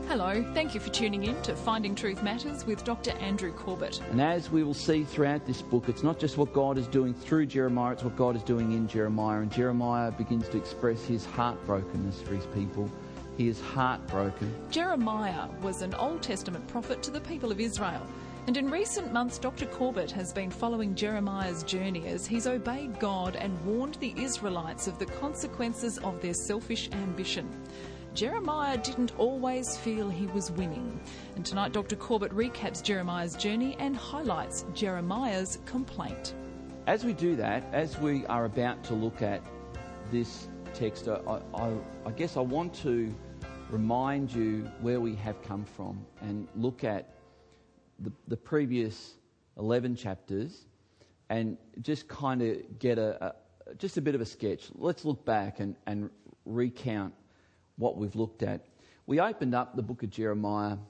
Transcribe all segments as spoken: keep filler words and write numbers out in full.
Hello, thank you for tuning in to Finding Truth Matters with Doctor Andrew Corbett. And as we will see throughout this book, it's not just what God is doing through Jeremiah, it's what God is doing in Jeremiah. And Jeremiah begins to express his heartbrokenness for his people. He is heartbroken. Jeremiah was an Old Testament prophet to the people of Israel. And in recent months, Doctor Corbett has been following Jeremiah's journey as he's obeyed God and warned the Israelites of the consequences of their selfish ambition. Jeremiah didn't always feel he was winning. And tonight, Doctor Corbett recaps Jeremiah's journey and highlights Jeremiah's complaint. As we do that, as we are about to look at this text, I, I, I guess I want to remind you where we have come from and look at the, the previous eleven chapters and just kind of get a, a just a bit of a sketch. Let's look back and, and recount what we've looked at. We opened up the book of Jeremiah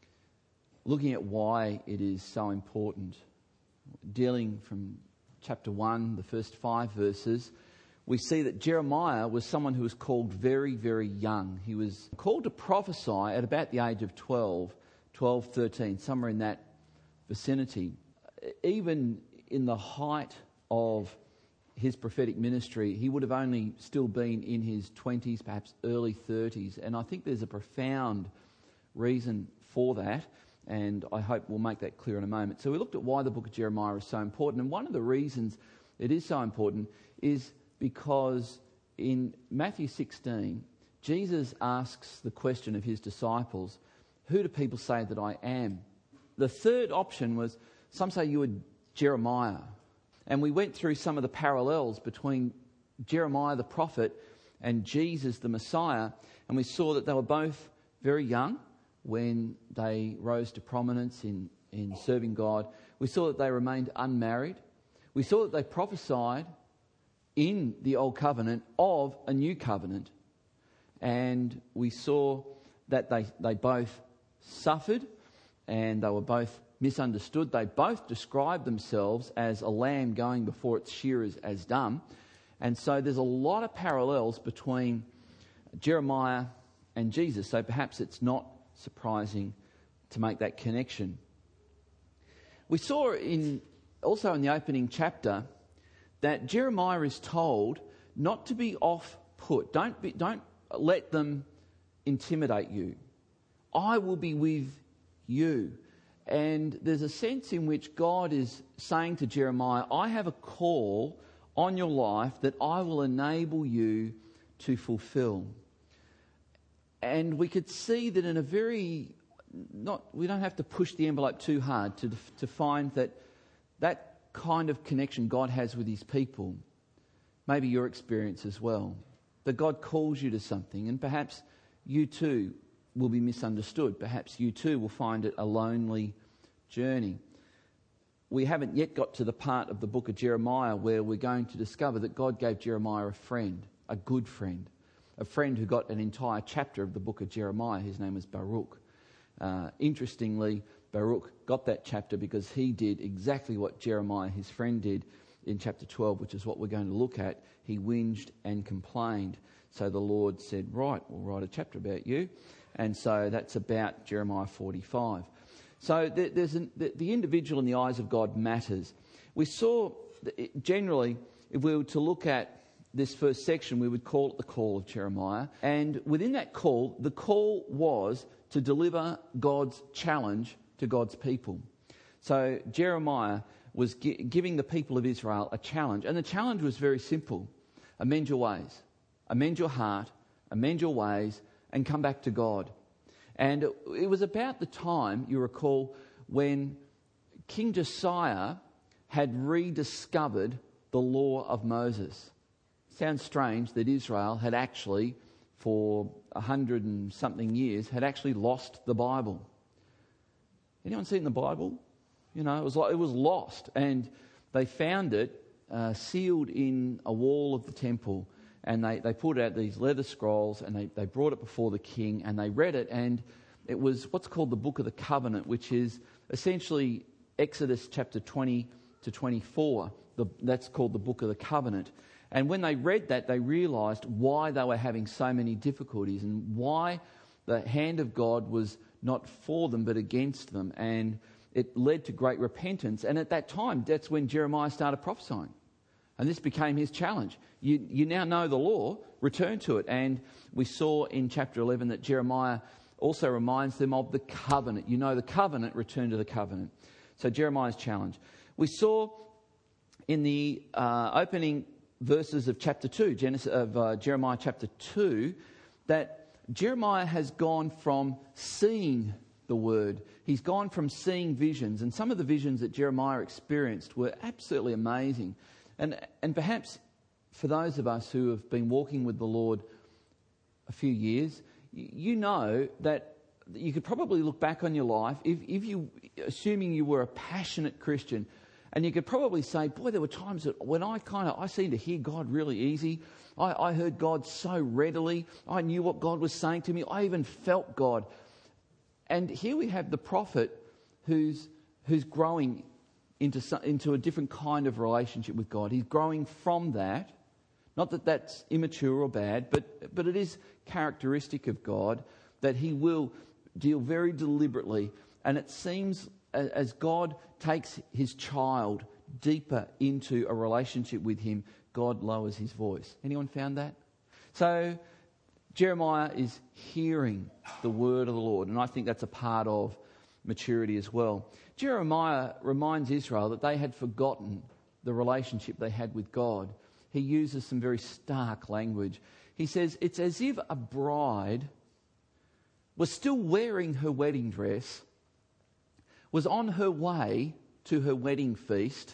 looking at why it is so important. Dealing from chapter one, the first five verses, we see that Jeremiah was someone who was called very, very young. He was called to prophesy at about the age of twelve, twelve, thirteen, somewhere in that vicinity. Even in the height of his prophetic ministry, he would have only still been in his twenties, perhaps early thirties. And I think there's a profound reason for that, and I hope we'll make that clear in a moment. So we looked at why the book of Jeremiah is so important, and one of the reasons it is so important is because in Matthew sixteen, Jesus asks the question of his disciples, who do people say that I am? The third option was, some say you were Jeremiah. And we went through some of the parallels between Jeremiah the prophet and Jesus the Messiah, and we saw that they were both very young when they rose to prominence in, in serving God. We saw that they remained unmarried. We saw that they prophesied in the Old Covenant of a new covenant. And we saw that they, they both suffered and they were both misunderstood. They both described themselves as a lamb going before its shearers as dumb. And so there's a lot of parallels between Jeremiah and Jesus. So perhaps it's not surprising to make that connection. We saw in also in the opening chapter that Jeremiah is told not to be off-put. Don't be, don't let them intimidate you. I will be with you. And there's a sense in which God is saying to Jeremiah, I have a call on your life that I will enable you to fulfill. And we could see that in a very, not we don't have to push the envelope too hard to to find that that kind of connection God has with his people, maybe your experience as well, that God calls you to something, and perhaps you too will be misunderstood. Perhaps you too will find it a lonely journey. We haven't yet got to the part of the book of Jeremiah where we're going to discover that God gave Jeremiah a friend, a good friend, a friend who got an entire chapter of the book of Jeremiah. His name was Baruch. Uh, interestingly, Baruch got that chapter because he did exactly what Jeremiah, his friend, did in chapter twelve, which is what we're going to look at. He whinged and complained. So the Lord said, right, we'll write a chapter about you. And so that's about Jeremiah forty-five. So there's an, the, the individual in the eyes of God matters. We saw, generally, if we were to look at this first section, we would call it the call of Jeremiah. And within that call, the call was to deliver God's challenge to God's people. So Jeremiah was gi- giving the people of Israel a challenge. And the challenge was very simple. Amend your ways. Amend your heart. Amend your ways. And come back to God. And it was about the time, you recall, when King Josiah had rediscovered the law of Moses. Sounds strange that Israel had actually, for a hundred and something years, had actually lost the Bible. Anyone seen the Bible? You know, it was like it was lost, and they found it uh, sealed in a wall of the temple. And they, they pulled out these leather scrolls and they, they brought it before the king and they read it. And it was what's called the Book of the Covenant, which is essentially Exodus chapter twenty to twenty-four. The, that's called the Book of the Covenant. And when they read that, they realised why they were having so many difficulties and why the hand of God was not for them but against them, and it led to great repentance. And at that time, that's when Jeremiah started prophesying. And this became his challenge. You, you now know the law, return to it. And we saw in chapter eleven that Jeremiah also reminds them of the covenant. You know the covenant, return to the covenant. So Jeremiah's challenge. We saw in the uh, opening verses of chapter two, Genesis, of uh, Jeremiah chapter two, that Jeremiah has gone from seeing the word. He's gone from seeing visions. And some of the visions that Jeremiah experienced were absolutely amazing. And and perhaps for those of us who have been walking with the Lord a few years, you know that you could probably look back on your life, if, if you, assuming you were a passionate Christian, and you could probably say, boy, there were times that when I kind of, I seemed to hear God really easy. I, I heard God so readily. I knew what God was saying to me. I even felt God. And here we have the prophet who's who's growing into into a different kind of relationship with God. He's growing from that. Not that that's immature or bad, but but it is characteristic of God that he will deal very deliberately. And it seems as God takes his child deeper into a relationship with him, God lowers his voice. Anyone found that? So Jeremiah is hearing the word of the Lord, and I think that's a part of maturity as well. Jeremiah reminds Israel that they had forgotten the relationship they had with God. He uses some very stark language. He says, it's as if a bride was still wearing her wedding dress, was on her way to her wedding feast,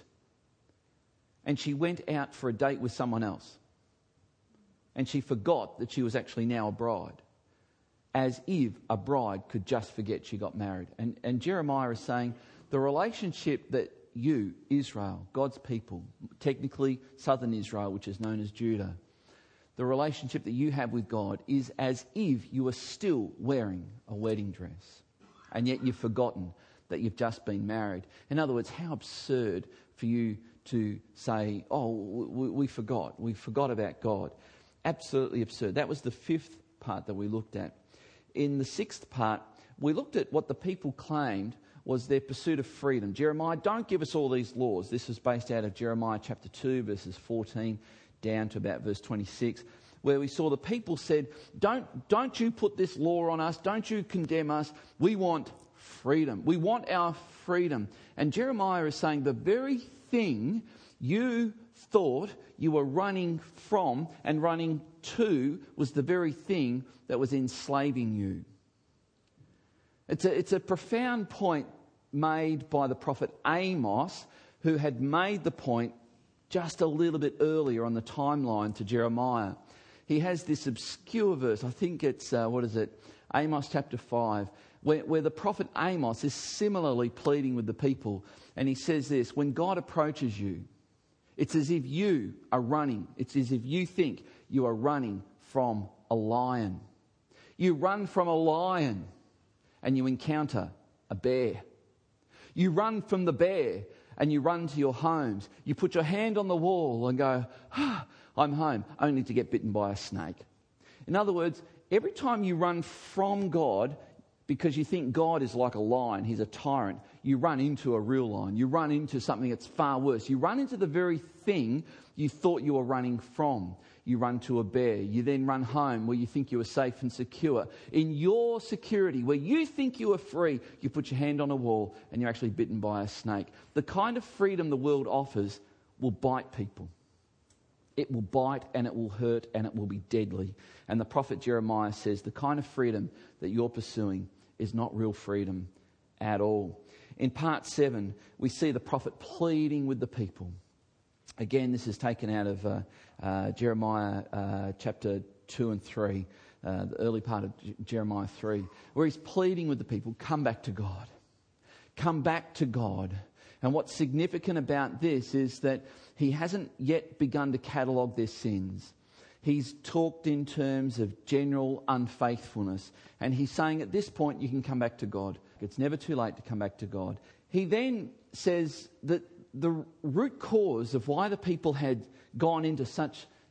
and she went out for a date with someone else. And she forgot that she was actually now a bride. As if a bride could just forget she got married. And, and Jeremiah is saying, the relationship that you, Israel, God's people, technically southern Israel, which is known as Judah, the relationship that you have with God is as if you are still wearing a wedding dress. And yet you've forgotten that you've just been married. In other words, how absurd for you to say, oh, we, we forgot. We forgot about God. Absolutely absurd. That was the fifth part that we looked at. In the sixth part, we looked at what the people claimed was their pursuit of freedom. Jeremiah, don't give us all these laws. This was based out of Jeremiah chapter two, verses fourteen down to about verse twenty-six, where we saw the people said, don't, don't you put this law on us. Don't you condemn us. We want freedom. We want our freedom. And Jeremiah is saying the very thing you thought you were running from and running to was the very thing that was enslaving you. It's a, it's a profound point made by the prophet Amos, who had made the point just a little bit earlier on the timeline to Jeremiah. He has this obscure verse, I think it's, uh, what is it, Amos chapter five, where, where the prophet Amos is similarly pleading with the people. And he says this, when God approaches you, it's as if you are running. It's as if you think you are running from a lion. You run from a lion and you encounter a bear. You run from the bear and you run to your homes. You put your hand on the wall and go, ah, I'm home, only to get bitten by a snake. In other words, every time you run from God, because you think God is like a lion, he's a tyrant, you run into a real lion. You run into something that's far worse. You run into the very thing you thought you were running from. You run to a bear. You then run home where you think you are safe and secure. In your security, where you think you are free, you put your hand on a wall and you're actually bitten by a snake. The kind of freedom the world offers will bite people. It will bite and it will hurt and it will be deadly. And the prophet Jeremiah says the kind of freedom that you're pursuing is not real freedom at all. In part seven, we see the prophet pleading with the people. Again, this is taken out of uh, uh, Jeremiah uh, chapter two and three, uh, the early part of J- Jeremiah three, where he's pleading with the people, come back to God. Come back to God. And what's significant about this is that he hasn't yet begun to catalogue their sins. He's talked in terms of general unfaithfulness. And he's saying at this point you can come back to God. It's never too late to come back to God. He then says that the root cause of why the people had gone into such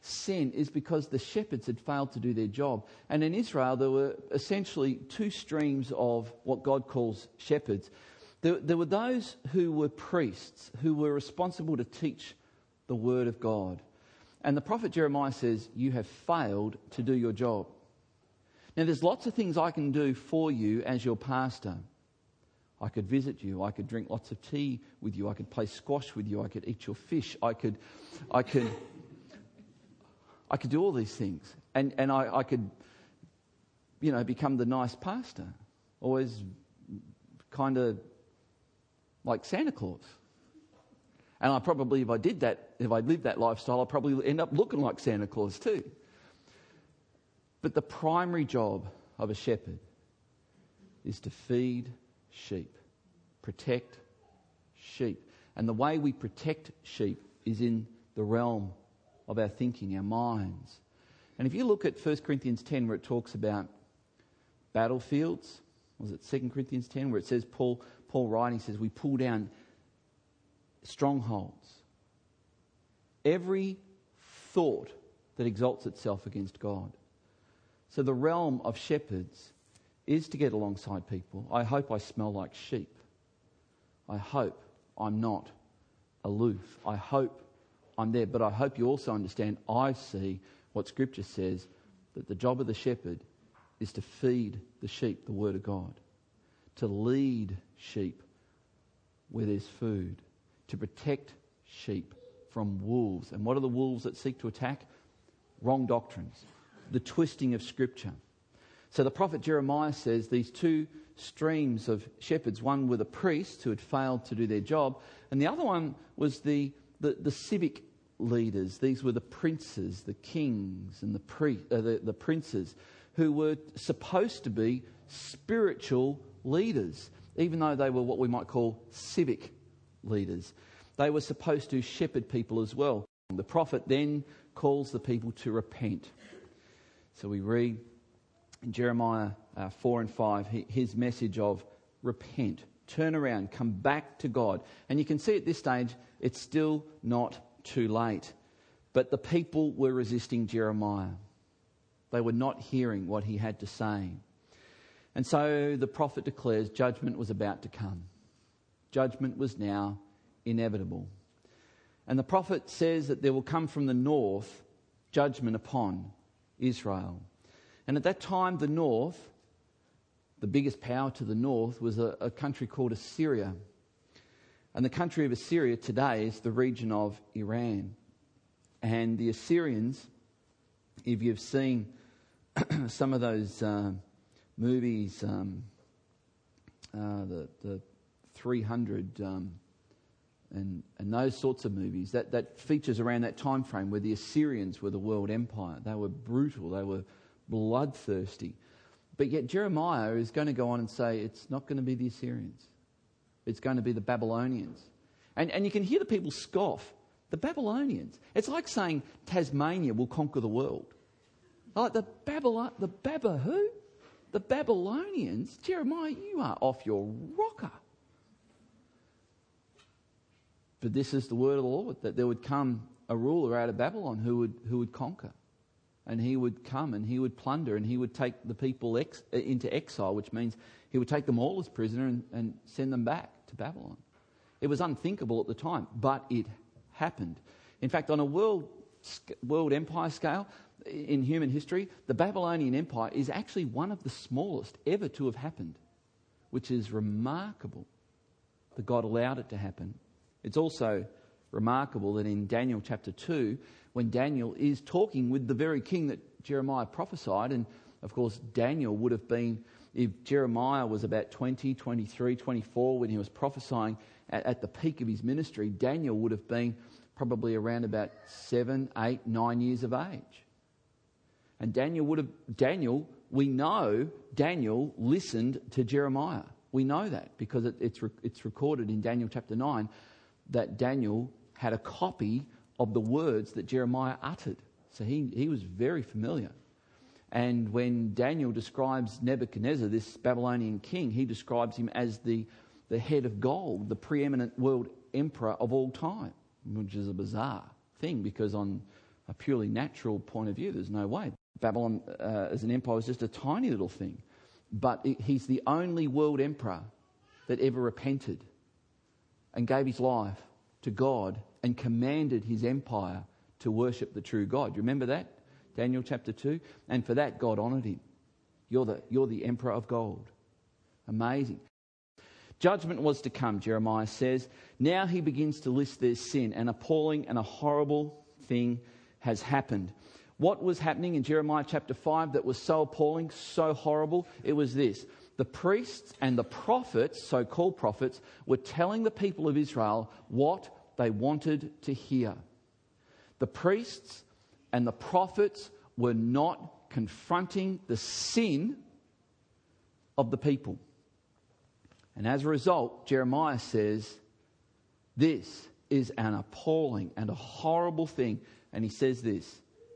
sin is because the shepherds had failed to do their job. And in Israel, there were essentially two streams of what God calls shepherds. There, there were those who were priests, who were responsible to teach the word of God. And the prophet Jeremiah says, you have failed to do your job. Now, there's lots of things I can do for you as your pastor. I could visit you. I could drink lots of tea with you. I could play squash with you. I could eat your fish. I could, I could, I could do all these things, and and I, I could, you know, become the nice pastor, always kind of like Santa Claus. And I probably, if I did that, if I lived that lifestyle, I'd probably end up looking like Santa Claus too. But the primary job of a shepherd is to feed sheep, protect sheep. And the way we protect sheep is in the realm of our thinking, our minds. And if you look at First Corinthians ten, where it talks about battlefields, was it Second Corinthians ten, where it says, Paul, Paul writing says, we pull down strongholds. Every thought that exalts itself against God. So the realm of shepherds is to get alongside people. I hope I smell like sheep. I hope I'm not aloof. I hope I'm there. But I hope you also understand, I see what Scripture says, that the job of the shepherd is to feed the sheep the Word of God, to lead sheep where there's food, to protect sheep from wolves. And what are the wolves that seek to attack? Wrong doctrines, the twisting of Scripture. So the prophet Jeremiah says these two streams of shepherds, one were the priests who had failed to do their job, and the other one was the, the, the civic leaders. These were the princes, the kings and the, pri- uh, the, the princes who were supposed to be spiritual leaders, even though they were what we might call civic leaders. They were supposed to shepherd people as well. The prophet then calls the people to repent. So we read in Jeremiah uh, four and five, his message of repent, turn around, come back to God. And you can see at this stage, it's still not too late. But the people were resisting Jeremiah. They were not hearing what he had to say. And so the prophet declares judgment was about to come. Judgment was now inevitable. And the prophet says that there will come from the north judgment upon Israel. And at that time, the north, the biggest power to the north, was a, a country called Assyria. And the country of Assyria today is the region of Iran. And the Assyrians, if you've seen some of those uh, movies, um, uh, the, the three hundred um, and, and those sorts of movies, that, that features around that time frame where the Assyrians were the world empire. They were brutal, they were bloodthirsty. But yet Jeremiah is going to go on and say it's not going to be the Assyrians. It's going to be the Babylonians. And, and you can hear the people scoff. The Babylonians. It's like saying Tasmania will conquer the world. Like the Babylon, the Baba who? The Babylonians? Jeremiah, you are off your rocker. But this is the word of the Lord, that there would come a ruler out of Babylon who would who would conquer. And he would come and he would plunder and he would take the people ex- into exile, which means he would take them all as prisoner and, and send them back to Babylon. It was unthinkable at the time, but it happened. In fact, on a world world empire scale, in human history, the Babylonian Empire is actually one of the smallest ever to have happened, which is remarkable that God allowed it to happen. It's also remarkable that in Daniel chapter two, when Daniel is talking with the very king that Jeremiah prophesied, and of course Daniel would have been, if Jeremiah was about twenty, twenty-three, twenty-four when he was prophesying at, at the peak of his ministry, Daniel would have been probably around about seven, eight, nine years of age. And Daniel would have, Daniel, we know Daniel listened to Jeremiah. We know that because it, it's, it's recorded in Daniel chapter nine that Daniel had a copy of the words that Jeremiah uttered. So he, he was very familiar. And when Daniel describes Nebuchadnezzar, this Babylonian king, he describes him as the, the head of gold, the preeminent world emperor of all time, which is a bizarre thing because on a purely natural point of view, there's no way. Babylon uh, as an empire was just a tiny little thing. But it, he's the only world emperor that ever repented and gave his life to God and commanded his empire to worship the true God. You remember that? Daniel chapter two. And for that, God honoured him. You're the, you're the emperor of gold. Amazing. Judgment was to come, Jeremiah says. Now he begins to list their sin. An appalling and a horrible thing has happened. What was happening in Jeremiah chapter five that was so appalling, so horrible? It was this. The priests and the prophets, so-called prophets, were telling the people of Israel what they wanted to hear. The priests and the prophets were not confronting the sin of the people. And as a result, Jeremiah says, this is an appalling and a horrible thing. And he says this,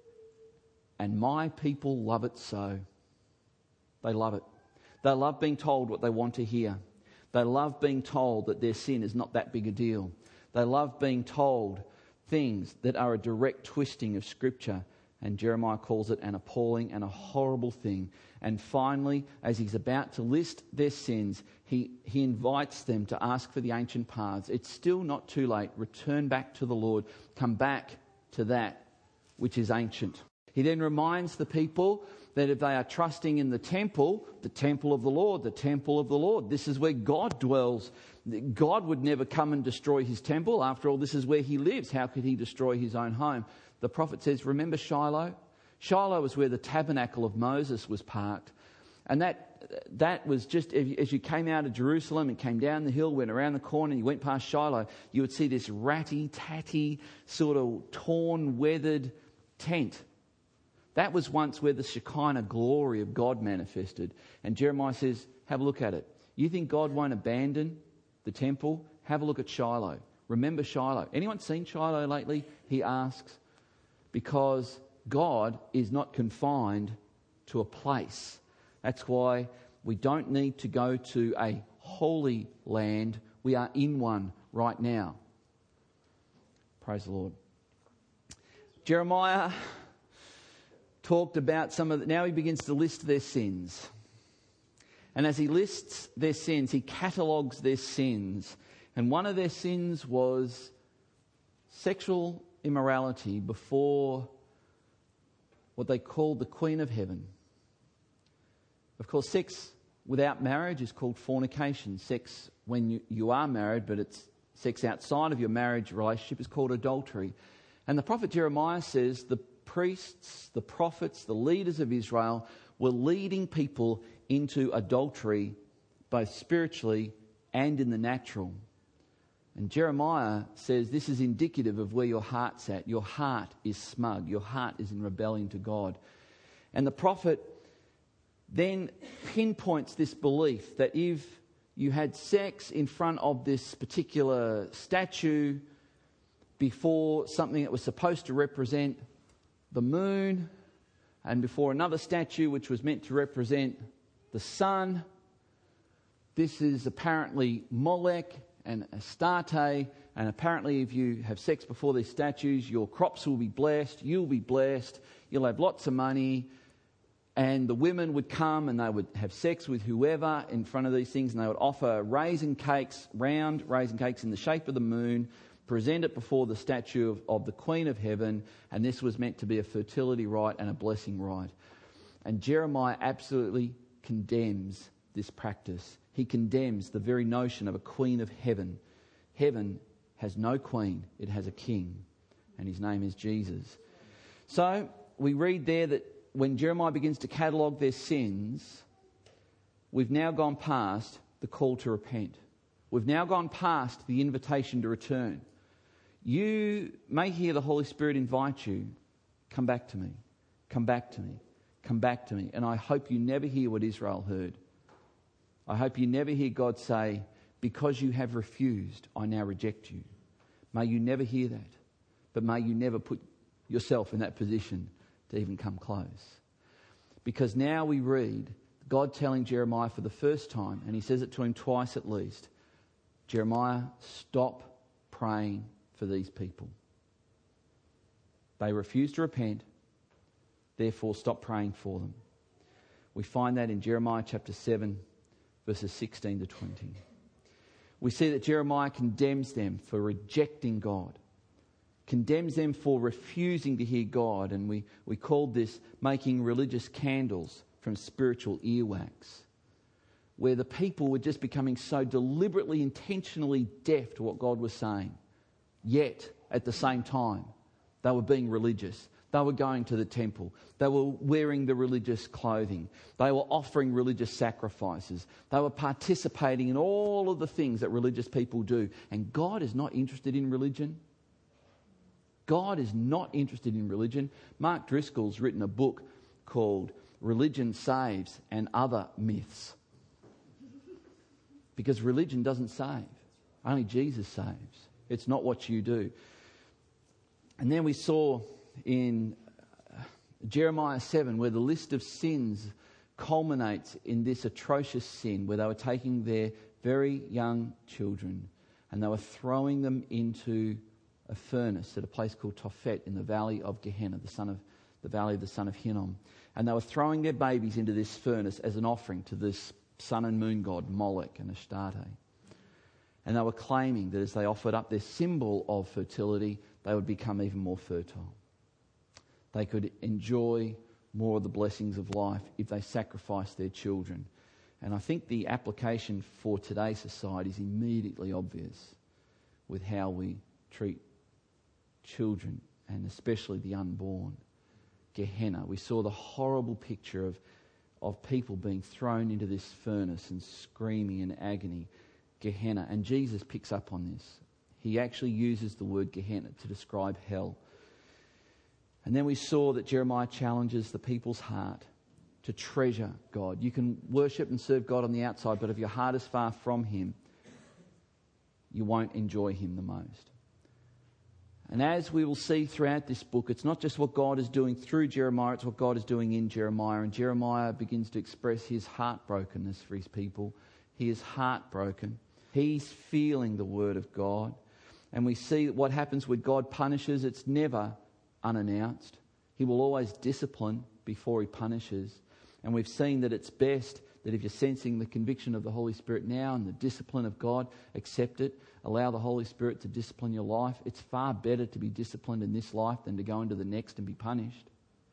and my people love it so. They love it. They love being told what they want to hear. They love being told that their sin is not that big a deal. They love being told things that are a direct twisting of Scripture. And Jeremiah calls it an appalling and a horrible thing. And finally, as he's about to list their sins, he, he invites them to ask for the ancient paths. It's still not too late. Return back to the Lord. Come back to that which is ancient. He then reminds the people that if they are trusting in the temple, the temple of the Lord, the temple of the Lord, this is where God dwells. God would never come and destroy his temple. After all, this is where he lives. How could he destroy his own home? The prophet says, remember Shiloh? Shiloh was where the tabernacle of Moses was parked. And that that was just, as you came out of Jerusalem and came down the hill, went around the corner, and you went past Shiloh, you would see this ratty, tatty, sort of torn, weathered tent. That was once where the Shekinah glory of God manifested. And Jeremiah says, have a look at it. You think God won't abandon the temple? Have a look at Shiloh. Remember Shiloh. Anyone seen Shiloh lately? He asks. Because God is not confined to a place. That's why we don't need to go to a holy land. We are in one right now. Praise the Lord. Jeremiah talked about some of the, now he begins to list their sins. And as he lists their sins, he catalogues their sins. And one of their sins was sexual immorality before what they called the Queen of Heaven. Of course, sex without marriage is called fornication. Sex when you, you are married, but it's sex outside of your marriage relationship is called adultery. And the prophet Jeremiah says the priests, the prophets, the leaders of Israel were leading people into adultery, both spiritually and in the natural. And Jeremiah says this is indicative of where your heart's at. Your heart is smug. Your heart is in rebellion to God. And the prophet then pinpoints this belief that if you had sex in front of this particular statue before something that was supposed to represent the moon, and before another statue which was meant to represent the sun, this is apparently Molech and Astarte, and apparently if you have sex before these statues, your crops will be blessed, you'll be blessed, you'll have lots of money. And the women would come and they would have sex with whoever in front of these things, and they would offer raisin cakes, round raisin cakes in the shape of the moon, present it before the statue of, of the Queen of Heaven, and this was meant to be a fertility rite and a blessing rite. And Jeremiah absolutely condemns this practice. He condemns the very notion of a Queen of Heaven. Heaven has no queen, it has a king, and his name is Jesus. So we read there that when Jeremiah begins to catalogue their sins, we've now gone past the call to repent. We've now gone past the invitation to return. You may hear the Holy Spirit invite you, come back to me, come back to me, come back to me. And I hope you never hear what Israel heard. I hope you never hear God say, because you have refused, I now reject you. May you never hear that. But may you never put yourself in that position to even come close. Because now we read God telling Jeremiah for the first time, and he says it to him twice at least, Jeremiah, stop praying for these people. They refuse to repent, therefore stop praying for them. We find that in Jeremiah chapter seven, verses sixteen to twenty. We see that Jeremiah condemns them for rejecting God, condemns them for refusing to hear God, and we, we called this making religious candles from spiritual earwax, where the people were just becoming so deliberately, intentionally deaf to what God was saying. Yet, at the same time, they were being religious. They were going to the temple. They were wearing the religious clothing. They were offering religious sacrifices. They were participating in all of the things that religious people do. And God is not interested in religion. God is not interested in religion. Mark Driscoll's written a book called Religion Saves and Other Myths. Because religion doesn't save. Only Jesus saves. It's not what you do. And then we saw in Jeremiah seven where the list of sins culminates in this atrocious sin where they were taking their very young children and they were throwing them into a furnace at a place called Tophet in the valley of Gehenna, the son of the valley of the son of Hinnom. And they were throwing their babies into this furnace as an offering to this sun and moon god Moloch and Astarte. And they were claiming that as they offered up their symbol of fertility, they would become even more fertile. They could enjoy more of the blessings of life if they sacrificed their children. And I think the application for today's society is immediately obvious with how we treat children and especially the unborn. Gehenna. We saw the horrible picture of, of people being thrown into this furnace and screaming in agony. Gehenna. And Jesus picks up on this. He actually uses the word Gehenna to describe hell. And then we saw that Jeremiah challenges the people's heart to treasure God. You can worship and serve God on the outside, but if your heart is far from Him, you won't enjoy Him the most. And as we will see throughout this book, it's not just what God is doing through Jeremiah, it's what God is doing in Jeremiah. And Jeremiah begins to express his heartbrokenness for his people. He is heartbroken. He's feeling the word of God. And we see that what happens when God punishes, it's never unannounced. He will always discipline before He punishes. And we've seen that it's best that if you're sensing the conviction of the Holy Spirit now and the discipline of God, accept it. Allow the Holy Spirit to discipline your life. It's far better to be disciplined in this life than to go into the next and be punished.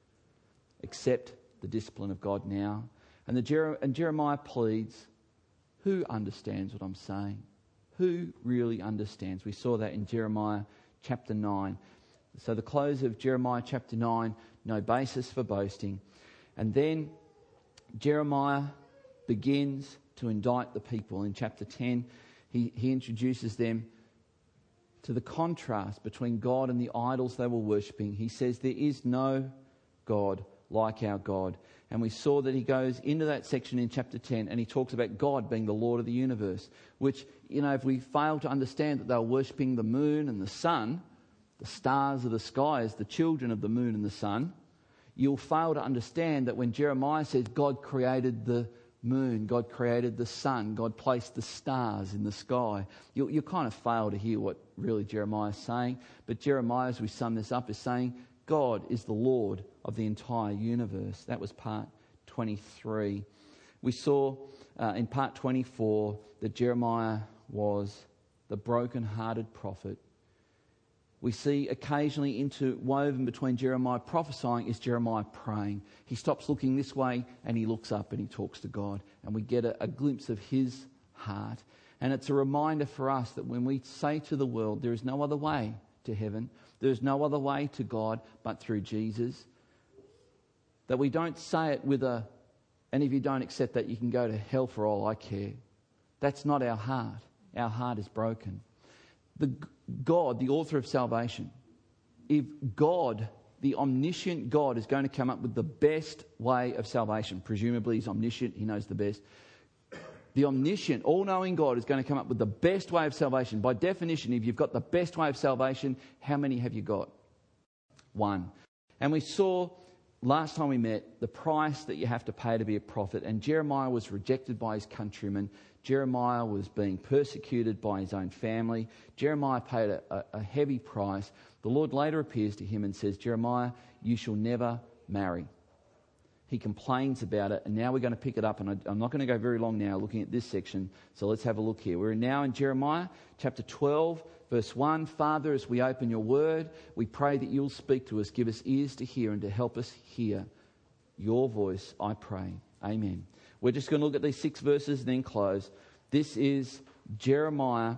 Accept the discipline of God now. And, the Jer- and Jeremiah pleads, who understands what I'm saying? Who really understands? We saw that in Jeremiah chapter nine. So the close of Jeremiah chapter nine, no basis for boasting. And then Jeremiah begins to indict the people. In chapter ten, he, he introduces them to the contrast between God and the idols they were worshipping. He says there is no God like our God. And we saw that he goes into that section in chapter ten and he talks about God being the Lord of the universe, which, you know, if we fail to understand that they were worshipping the moon and the sun, the stars of the sky as the children of the moon and the sun, you'll fail to understand that when Jeremiah says God created the moon, God created the sun, God placed the stars in the sky, you'll, you'll kind of fail to hear what really Jeremiah is saying. But Jeremiah, as we sum this up, is saying God is the Lord of the entire universe. That was part twenty-three. We saw uh, in part twenty-four that Jeremiah was the broken-hearted prophet. We see occasionally interwoven between Jeremiah prophesying is Jeremiah praying. He stops looking this way and he looks up and he talks to God. And we get a, a glimpse of his heart. And it's a reminder for us that when we say to the world, there is no other way to heaven, there is no other way to God but through Jesus, that we don't say it with a, and if you don't accept that, you can go to hell for all I care. That's not our heart. Our heart is broken. The God, the author of salvation, if God, the omniscient God, is going to come up with the best way of salvation, presumably he's omniscient, he knows the best. The omniscient, all-knowing God is going to come up with the best way of salvation. By definition, if you've got the best way of salvation, how many have you got? One. And we saw last time we met, the price that you have to pay to be a prophet. And Jeremiah was rejected by his countrymen. Jeremiah was being persecuted by his own family. Jeremiah paid a, a, a heavy price. The Lord later appears to him and says, Jeremiah, you shall never marry. He complains about it, and now we're going to pick it up, and I, I'm not going to go very long now looking at this section, so let's have a look here. We're now in Jeremiah chapter twelve, verse one. Father, as we open your word, we pray that you'll speak to us, give us ears to hear and to help us hear your voice, I pray. Amen. We're just going to look at these six verses and then close. This is Jeremiah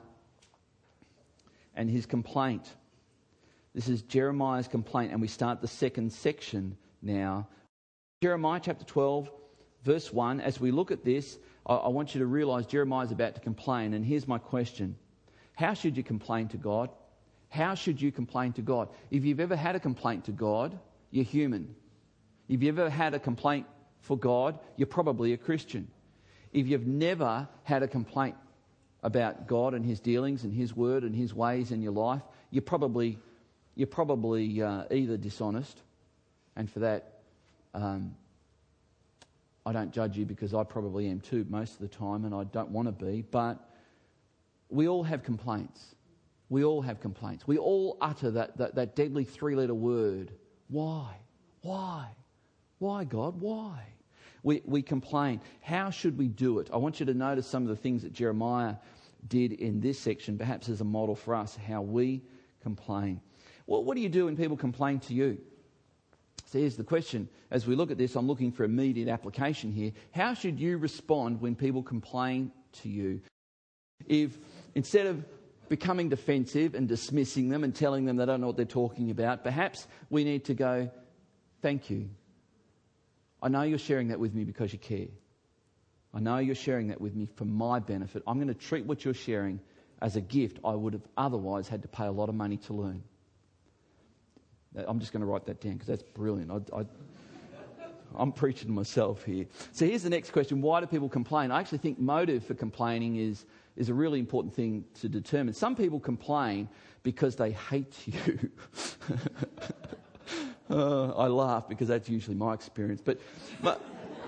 and his complaint. This is Jeremiah's complaint, and we start the second section now. Jeremiah chapter twelve, verse one. As we look at this, I, I want you to realise Jeremiah is about to complain. And here's my question. How should you complain to God? How should you complain to God? If you've ever had a complaint to God, you're human. If you've ever had a complaint for God, you're probably a Christian. If you've never had a complaint about God and his dealings and his word and his ways in your life, you're probably, you're probably uh, either dishonest, and for that, Um, I don't judge you because I probably am too most of the time, and I don't want to be, but we all have complaints. We all have complaints. We all utter that, that, that deadly three-letter word. Why? Why? Why, God? Why? We, we complain. How should we do it? I want you to notice some of the things that Jeremiah did in this section, perhaps as a model for us, how we complain. Well, what do you do when people complain to you? So here's the question. As we look at this, I'm looking for immediate application here. How should you respond when people complain to you? If instead of becoming defensive and dismissing them and telling them they don't know what they're talking about, perhaps we need to go, thank you. I know you're sharing that with me because you care. I know you're sharing that with me for my benefit. I'm going to treat what you're sharing as a gift I would have otherwise had to pay a lot of money to learn. I'm just going to write that down because that's brilliant. I, I, I'm preaching to myself here. So here's the next question. Why do people complain? I actually think motive for complaining is, is a really important thing to determine. Some people complain because they hate you. uh, I laugh because that's usually my experience. But, but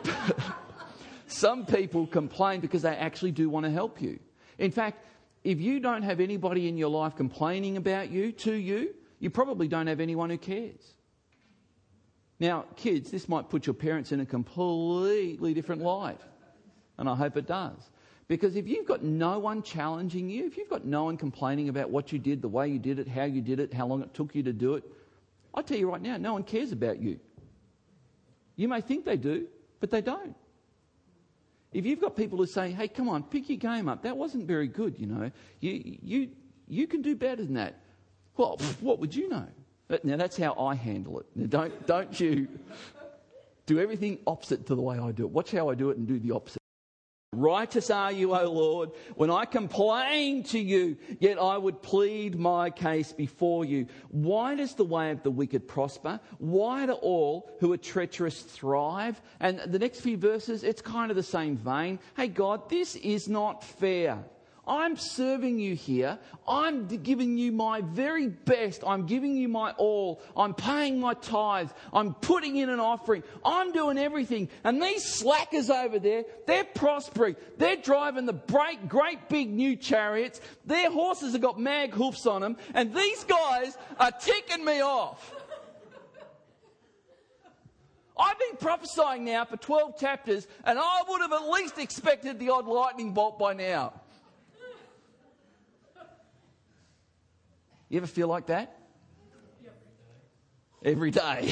some people complain because they actually do want to help you. In fact, if you don't have anybody in your life complaining about you, to you, you probably don't have anyone who cares. Now, kids, this might put your parents in a completely different light. And I hope it does. Because if you've got no one challenging you, if you've got no one complaining about what you did, the way you did it, how you did it, how long it took you to do it, I'll tell you right now, no one cares about you. You may think they do, but they don't. If you've got people who say, hey, come on, pick your game up. That wasn't very good, you know. You, you, you can do better than that. Well, what would you know? Now, that's how I handle it. Now, don't, don't you do everything opposite to the way I do it. Watch how I do it and do the opposite. Righteous are you, O Lord, when I complain to you, yet I would plead my case before you. Why does the way of the wicked prosper? Why do all who are treacherous thrive? And the next few verses, it's kind of the same vein. Hey, God, this is not fair. I'm serving you here. I'm giving you my very best. I'm giving you my all. I'm paying my tithes. I'm putting in an offering. I'm doing everything. And these slackers over there, they're prospering. They're driving the great, great big new chariots. Their horses have got mag hoofs on them. And these guys are ticking me off. I've been prophesying now for twelve chapters, and I would have at least expected the odd lightning bolt by now. You ever feel like that? Every day.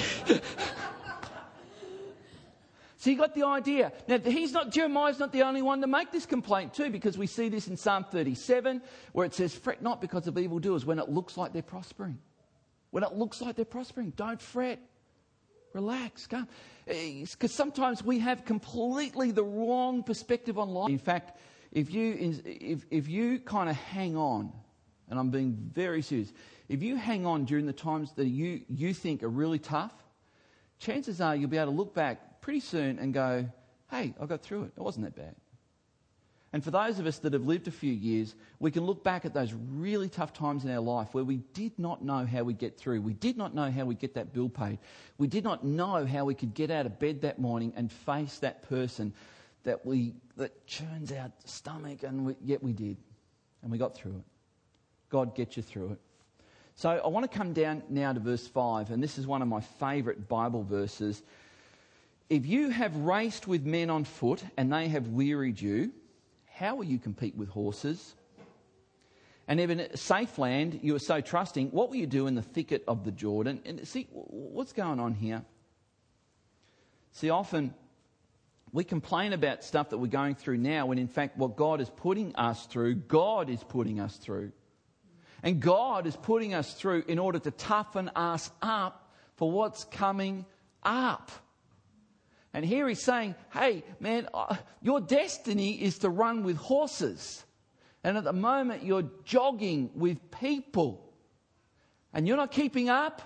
So you got the idea. Now, he's not, Jeremiah's not the only one to make this complaint too, because we see this in Psalm thirty-seven, where it says, fret not because of evildoers, when it looks like they're prospering. When it looks like they're prospering, don't fret. Relax, calm. Because sometimes we have completely the wrong perspective on life. In fact, if you, if, if you kind of hang on, and I'm being very serious, if you hang on during the times that you, you think are really tough, chances are you'll be able to look back pretty soon and go, hey, I got through it. It wasn't that bad. And for those of us that have lived a few years, we can look back at those really tough times in our life where we did not know how we'd get through. We did not know how we'd get that bill paid. We did not know how we could get out of bed that morning and face that person that we that churns our stomach, and we, yet we did. And we got through it. God gets you through it. So I want to come down now to verse five, and this is one of my favourite Bible verses. If you have raced with men on foot and they have wearied you, how will you compete with horses? And if in a safe land you are so trusting, what will you do in the thicket of the Jordan? And see, what's going on here? See, often we complain about stuff that we're going through now when in fact what God is putting us through, God is putting us through. And God is putting us through in order to toughen us up for what's coming up. And here he's saying, hey, man, your destiny is to run with horses. And at the moment you're jogging with people. And you're not keeping up.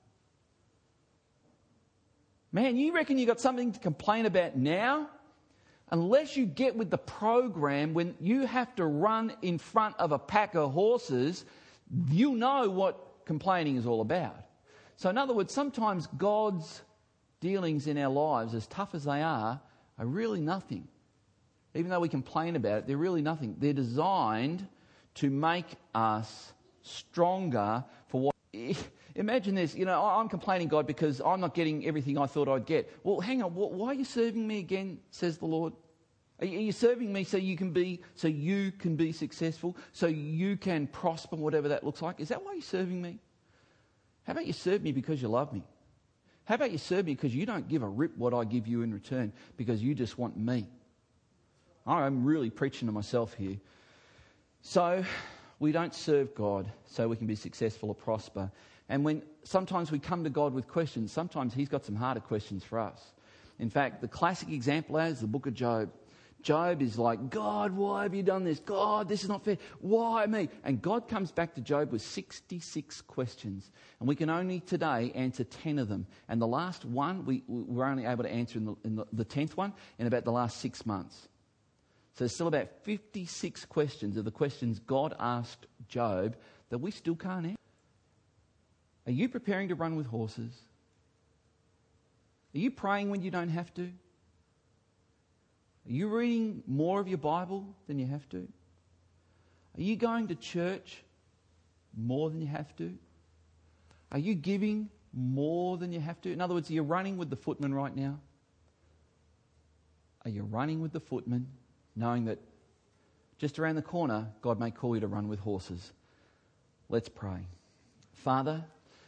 Man, you reckon you got something to complain about now? Unless you get with the program when you have to run in front of a pack of horses, you know what complaining is all about. So in other words, sometimes God's dealings in our lives, as tough as they are, are really nothing. Even though we complain about it, they're really nothing. They're designed to make us stronger for what... Imagine this, you know, I'm complaining, God, because I'm not getting everything I thought I'd get. Well, hang on, why are you serving me again, says the Lord? Are you serving me so you can be, so you can be successful, so you can prosper, whatever that looks like? Is that why you're serving me? How about you serve me because you love me? How about you serve me because you don't give a rip what I give you in return, because you just want me? I'm really preaching to myself here. So we don't serve God so we can be successful or prosper. And when sometimes we come to God with questions, sometimes he's got some harder questions for us. In fact, the classic example is the book of Job. Job is like, God, why have you done this? God, this is not fair. Why me? And God comes back to Job with sixty-six questions. And we can only today answer ten of them. And the last one, we, we're only able to answer in the, in the, the tenth one in about the last six months. So there's still about fifty-six questions of the questions God asked Job that we still can't answer. Are you preparing to run with horses? Are you praying when you don't have to? Are you reading more of your Bible than you have to? Are you going to church more than you have to? Are you giving more than you have to? In other words, are you running with the footman right now? Are you running with the footman, knowing that just around the corner, God may call you to run with horses? Let's pray. Father,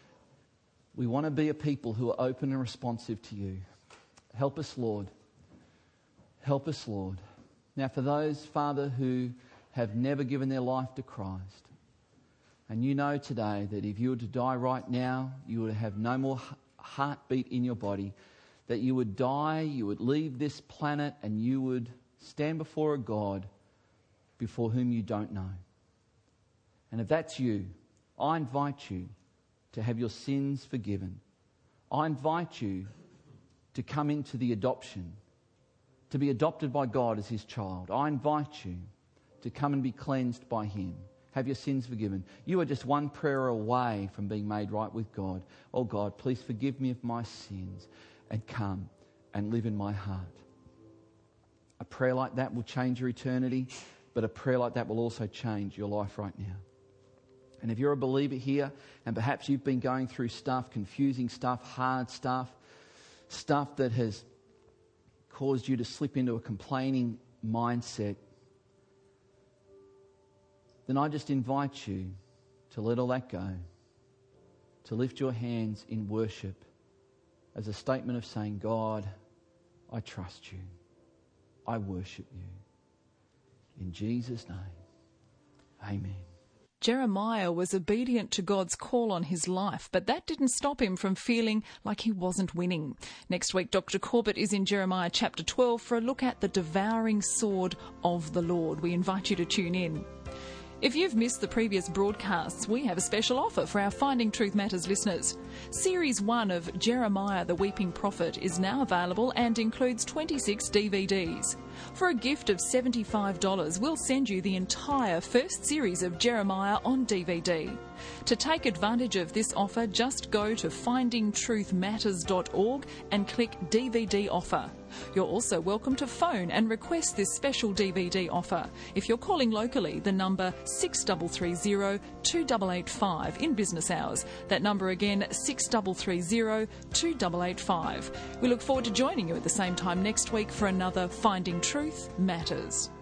we want to be a people who are open and responsive to you. Help us, Lord. Help us, Lord. Now, for those, Father, who have never given their life to Christ, and you know today that if you were to die right now, you would have no more heartbeat in your body, that you would die, you would leave this planet, and you would stand before a God before whom you don't know. And if that's you, I invite you to have your sins forgiven. I invite you to come into the adoption, to be adopted by God as his child. I invite you to come and be cleansed by him. Have your sins forgiven. You are just one prayer away from being made right with God. Oh God, please forgive me of my sins and come and live in my heart. A prayer like that will change your eternity, but a prayer like that will also change your life right now. And if you're a believer here, and perhaps you've been going through stuff, confusing stuff, hard stuff, stuff that has caused you to slip into a complaining mindset, then I just invite you to let all that go, to lift your hands in worship as a statement of saying, God, I trust you. I worship you. In Jesus' name, amen. Jeremiah was obedient to God's call on his life, but that didn't stop him from feeling like he wasn't winning. Next week, Doctor Corbett is in Jeremiah chapter twelve for a look at the devouring sword of the Lord. We invite you to tune in. If you've missed the previous broadcasts, we have a special offer for our Finding Truth Matters listeners. Series one of Jeremiah the Weeping Prophet is now available and includes twenty-six D V Ds. For a gift of seventy-five dollars, we'll send you the entire first series of Jeremiah on D V D. To take advantage of this offer, just go to finding truth matters dot org and click D V D offer. You're also welcome to phone and request this special D V D offer. If you're calling locally, the number six three three zero, two eight eight five in business hours. That number again, six three three zero, two eight eight five. We look forward to joining you at the same time next week for another Finding Truth Matters.